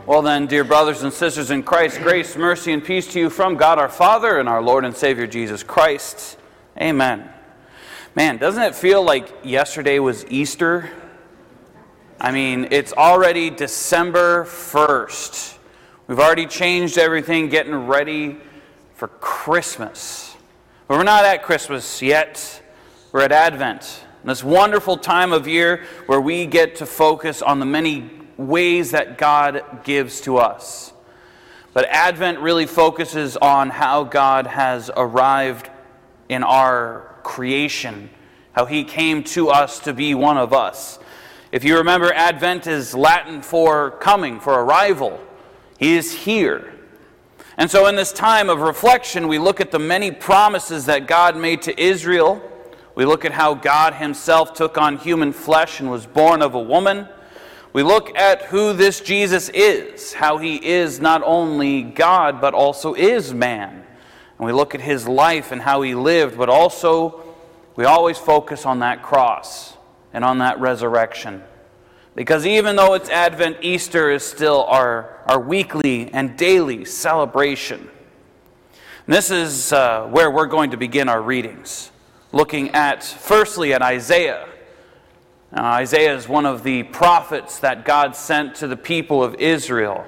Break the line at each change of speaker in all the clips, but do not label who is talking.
Well then, dear brothers and sisters in Christ, grace, mercy, and peace to you from God our Father and our Lord and Savior Jesus Christ. Amen. Man, doesn't it feel like yesterday was Easter? I mean, it's already December 1st. We've already changed everything, getting ready for Christmas. But we're not at Christmas yet. We're at Advent. This wonderful time of year where we get to focus on the many ways that God gives to us. But Advent really focuses on how God has arrived in our creation, how He came to us to be one of us. If you remember, Advent is Latin for coming, for arrival. He is here. And so in this time of reflection, we look at the many promises that God made to Israel. We look at how God Himself took on human flesh and was born of a woman. We look at who this Jesus is, how He is not only God, but also is man. And we look at His life and how He lived, but also we always focus on that cross and on that resurrection. Because even though it's Advent, Easter is still our weekly and daily celebration. And this is where we're going to begin our readings, looking at, firstly, at Isaiah. Now, Isaiah is one of the prophets that God sent to the people of Israel.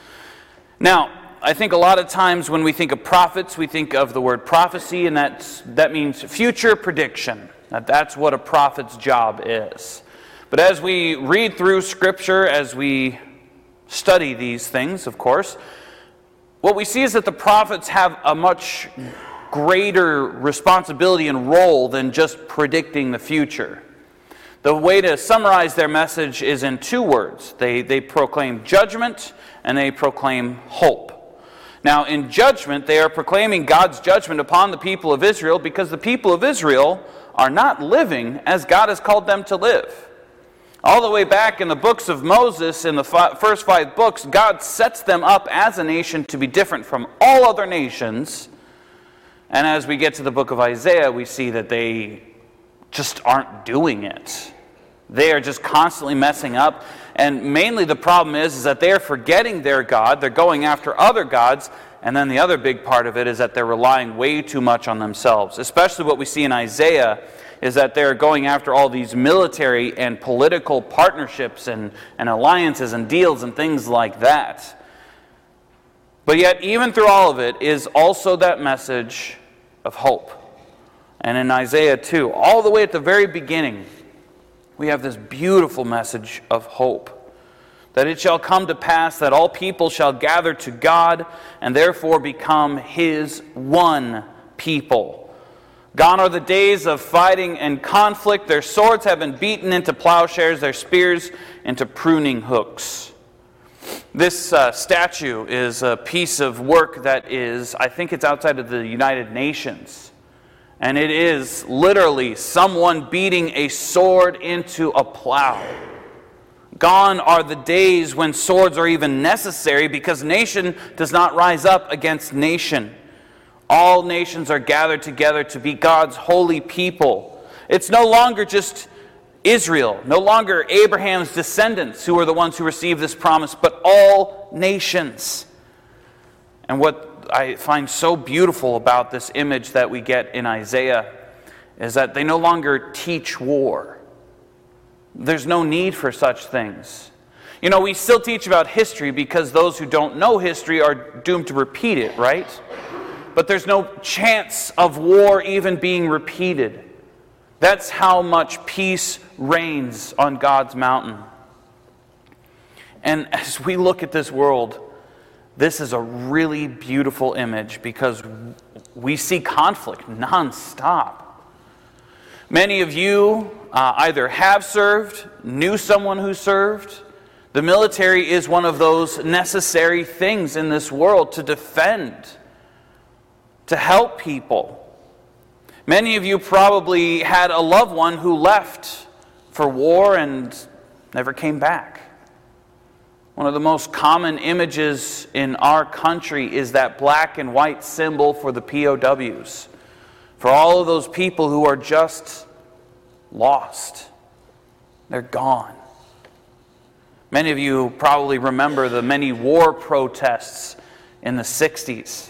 Now, I think a lot of times when we think of prophets, we think of the word prophecy, and that means future prediction. That's what a prophet's job is. But as we read through Scripture, as we study these things, of course, what we see is that the prophets have a much greater responsibility and role than just predicting the future. The way to summarize their message is in two words. They proclaim judgment and they proclaim hope. Now, in judgment, they are proclaiming God's judgment upon the people of Israel because the people of Israel are not living as God has called them to live. All the way back in the books of Moses, in the first 5 books, God sets them up as a nation to be different from all other nations. And as we get to the book of Isaiah, we see that they just aren't doing it. They are just constantly messing up. And mainly the problem is that they are forgetting their God. They're going after other gods. And then the other big part of it is that they're relying way too much on themselves. Especially what we see in Isaiah is that they're going after all these military and political partnerships and alliances and deals and things like that. But yet, even through all of it, is also that message of hope. And in Isaiah 2, all the way at the very beginning, we have this beautiful message of hope. That it shall come to pass that all people shall gather to God and therefore become His one people. Gone are the days of fighting and conflict. Their swords have been beaten into plowshares, their spears into pruning hooks. This statue is a piece of work that is, I think it's outside of the United Nations. And it is literally someone beating a sword into a plow. Gone are the days when swords are even necessary because nation does not rise up against nation. All nations are gathered together to be God's holy people. It's no longer just Israel, no longer Abraham's descendants who are the ones who receive this promise, but all nations. And what I find so beautiful about this image that we get in Isaiah is that they no longer teach war. There's no need for such things. You know, we still teach about history because those who don't know history are doomed to repeat it, right? But there's no chance of war even being repeated. That's how much peace reigns on God's mountain. And as we look at this world, this is a really beautiful image because we see conflict nonstop. Many of you either have served, knew someone who served. The military is one of those necessary things in this world to defend, to help people. Many of you probably had a loved one who left for war and never came back. One of the most common images in our country is that black and white symbol for the POWs. For all of those people who are just lost. They're gone. Many of you probably remember the many war protests in the 60s.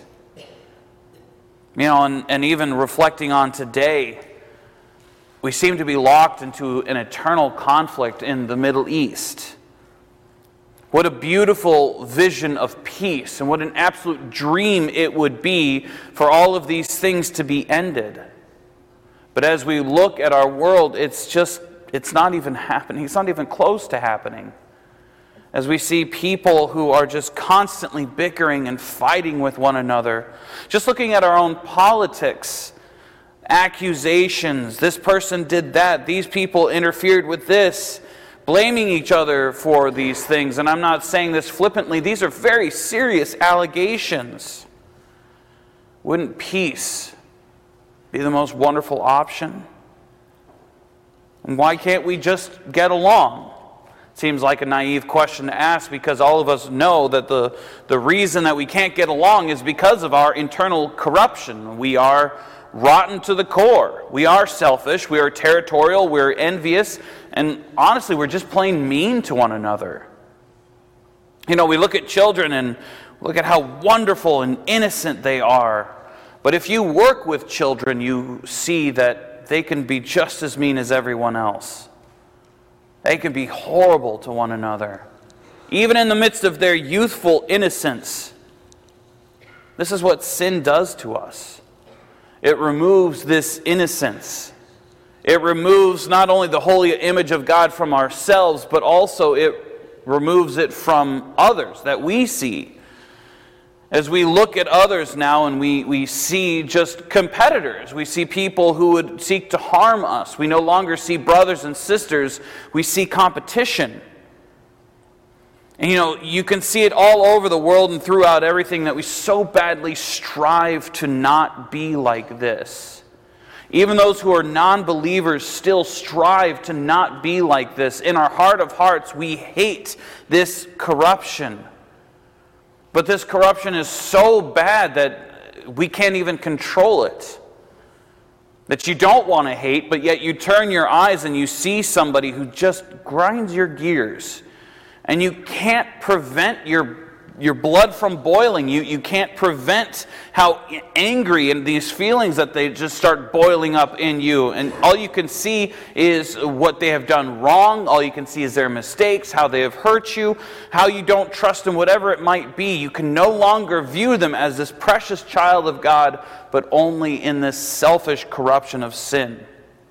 And even reflecting on today, we seem to be locked into an eternal conflict in the Middle East. What a beautiful vision of peace, and what an absolute dream it would be for all of these things to be ended. But as we look at our world, it's not even happening. It's not even close to happening. As we see people who are just constantly bickering and fighting with one another. Just looking at our own politics, accusations, this person did that, these people interfered with this, blaming each other for these things. And I'm not saying this flippantly, these are very serious allegations. Wouldn't peace be the most wonderful option? And why can't we just get along? Seems like a naive question to ask, because all of us know that the reason that we can't get along is because of our internal corruption. We are rotten to the core. We are selfish, we are territorial, we're envious, and honestly, we're just plain mean to one another. We look at children and look at how wonderful and innocent they are. But if you work with children, you see that they can be just as mean as everyone else. They can be horrible to one another, even in the midst of their youthful innocence. This is what sin does to us. It removes this innocence. It removes not only the holy image of God from ourselves, but also it removes it from others that we see. As we look at others now and we see just competitors, we see people who would seek to harm us. We no longer see brothers and sisters, we see competition. And you can see it all over the world and throughout everything that we so badly strive to not be like this. Even those who are non-believers still strive to not be like this. In our heart of hearts, we hate this corruption. But this corruption is so bad that we can't even control it. That you don't want to hate, but yet you turn your eyes and you see somebody who just grinds your gears. And you can't prevent your blood from boiling. You can't prevent how angry and these feelings that they just start boiling up in you. And all you can see is what they have done wrong. All you can see is their mistakes, how they have hurt you, how you don't trust them, whatever it might be. You can no longer view them as this precious child of God, but only in this selfish corruption of sin.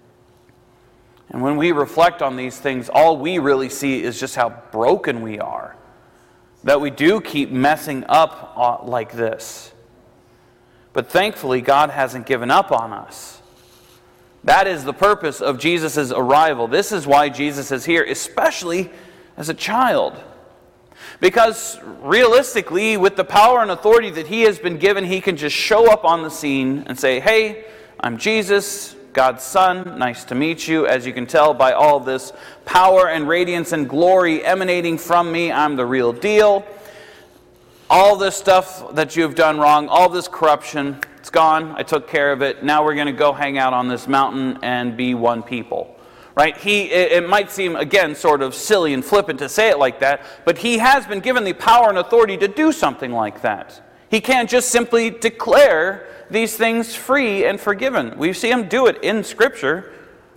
And when we reflect on these things, all we really see is just how broken we are. That we do keep messing up like this. But thankfully, God hasn't given up on us. That is the purpose of Jesus' arrival. This is why Jesus is here, especially as a child. Because realistically, with the power and authority that he has been given, he can just show up on the scene and say, "Hey, I'm Jesus, God's Son, nice to meet you. As you can tell by all this power and radiance and glory emanating from me, I'm the real deal. All this stuff that you've done wrong, all this corruption, it's gone. I took care of it. Now we're going to go hang out on this mountain and be one people." Right? It might seem, again, sort of silly and flippant to say it like that, but he has been given the power and authority to do something like that. He can't just simply declare these things free and forgiven. We see him do it in Scripture,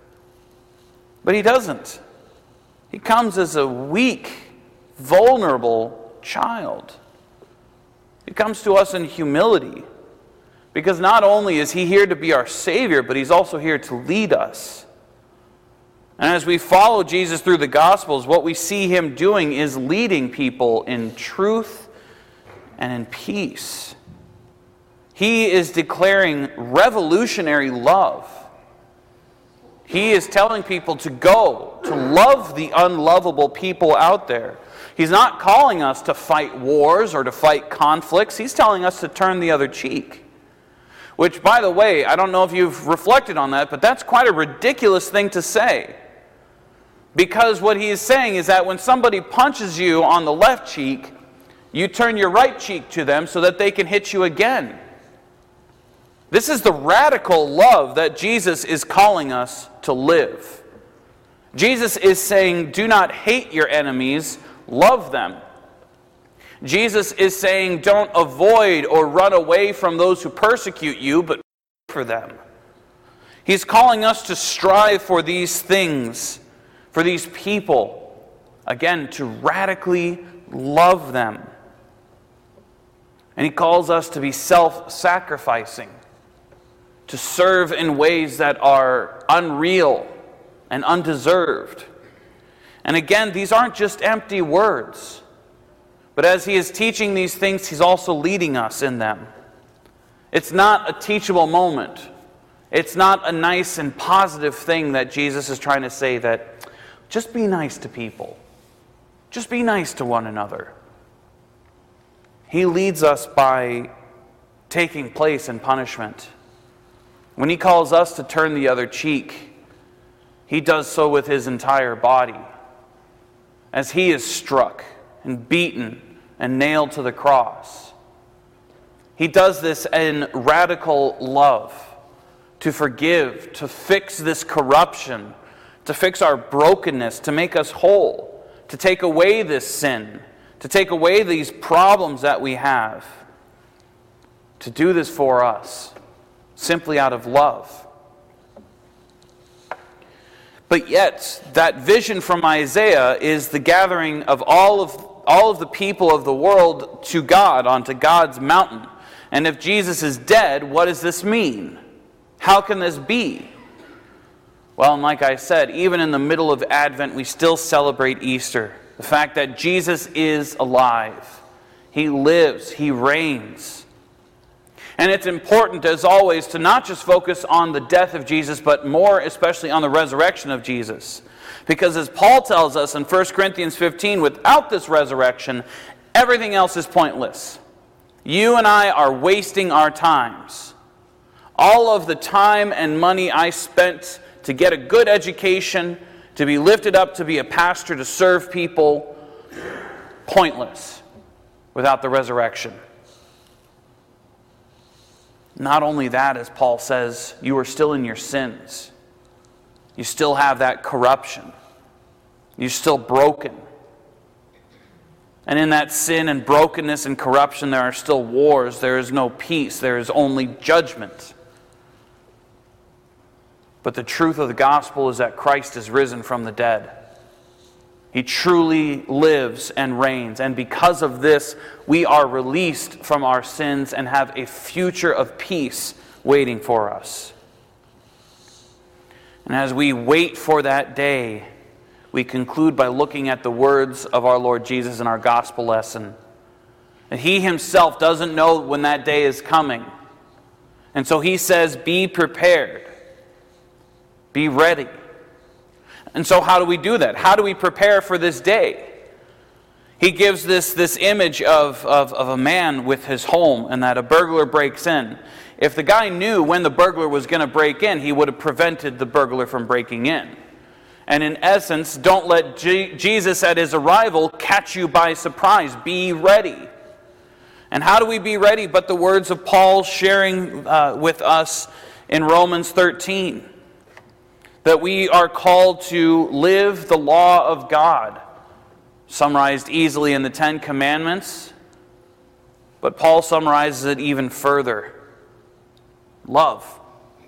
but he doesn't. He comes as a weak, vulnerable child. He comes to us in humility, because not only is he here to be our Savior, but he's also here to lead us. And as we follow Jesus through the Gospels, what we see him doing is leading people in truth and in peace. He is declaring revolutionary love. He is telling people to go, to love the unlovable people out there. He's not calling us to fight wars or to fight conflicts. He's telling us to turn the other cheek. Which, by the way, I don't know if you've reflected on that, but that's quite a ridiculous thing to say. Because what he is saying is that when somebody punches you on the left cheek, you turn your right cheek to them so that they can hit you again. This is the radical love that Jesus is calling us to live. Jesus is saying, do not hate your enemies, love them. Jesus is saying, don't avoid or run away from those who persecute you, but pray for them. He's calling us to strive for these things, for these people, again, to radically love them. And he calls us to be self-sacrificing, to serve in ways that are unreal and undeserved. And again, these aren't just empty words, but as he is teaching these things, he's also leading us in them. It's not a teachable moment. It's not a nice and positive thing that Jesus is trying to say, that just be nice to people. Just be nice to one another. He leads us by taking place in punishment. When he calls us to turn the other cheek, he does so with his entire body. As he is struck and beaten and nailed to the cross. He does this in radical love, to forgive, to fix this corruption, to fix our brokenness, to make us whole, to take away this sin, to take away these problems that we have, to do this for us, simply out of love. But yet, that vision from Isaiah is the gathering of all of the people of the world to God, onto God's mountain. And if Jesus is dead, what does this mean? How can this be? Well, and like I said, even in the middle of Advent, we still celebrate Easter. The fact that Jesus is alive. He lives. He reigns. And it's important, as always, to not just focus on the death of Jesus, but more especially on the resurrection of Jesus. Because as Paul tells us in 1 Corinthians 15, without this resurrection, everything else is pointless. You and I are wasting our times. All of the time and money I spent to get a good education, to be lifted up, to be a pastor, to serve people, pointless without the resurrection. Not only that, as Paul says, you are still in your sins. You still have that corruption. You're still broken. And in that sin and brokenness and corruption, there are still wars. There is no peace. There is only judgment. But the truth of the gospel is that Christ is risen from the dead. He truly lives and reigns. And because of this, we are released from our sins and have a future of peace waiting for us. And as we wait for that day, we conclude by looking at the words of our Lord Jesus in our gospel lesson. And he himself doesn't know when that day is coming. And so he says, be prepared. Be ready. And so how do we do that? How do we prepare for this day? He gives this image of a man with his home, and that a burglar breaks in. If the guy knew when the burglar was going to break in, he would have prevented the burglar from breaking in. And in essence, don't let Jesus at his arrival catch you by surprise. Be ready. And how do we be ready but the words of Paul sharing with us in Romans 13? That we are called to live the law of God, summarized easily in the Ten Commandments, but Paul summarizes it even further. Love.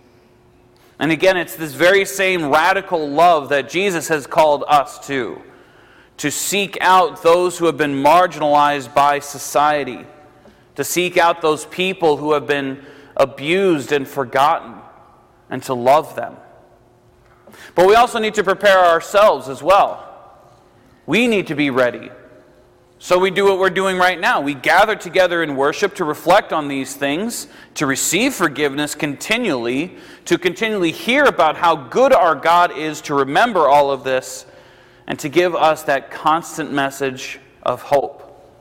And again, it's this very same radical love that Jesus has called us to seek out those who have been marginalized by society, to seek out those people who have been abused and forgotten, and to love them. But we also need to prepare ourselves as well. We need to be ready. So we do what we're doing right now. We gather together in worship to reflect on these things, to receive forgiveness continually, to continually hear about how good our God is, to remember all of this, and to give us that constant message of hope.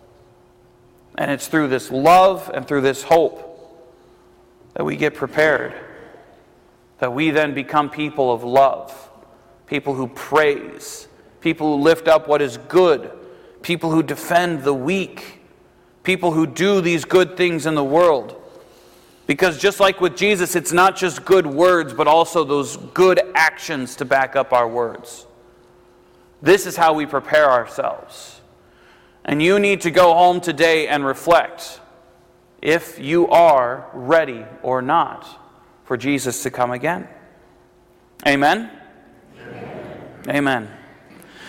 And it's through this love and through this hope that we get prepared. That we then become people of love, people who praise, people who lift up what is good, people who defend the weak, people who do these good things in the world. Because just like with Jesus, it's not just good words, but also those good actions to back up our words. This is how we prepare ourselves. And you need to go home today and reflect if you are ready or not for Jesus to come again. Amen? Amen. Amen.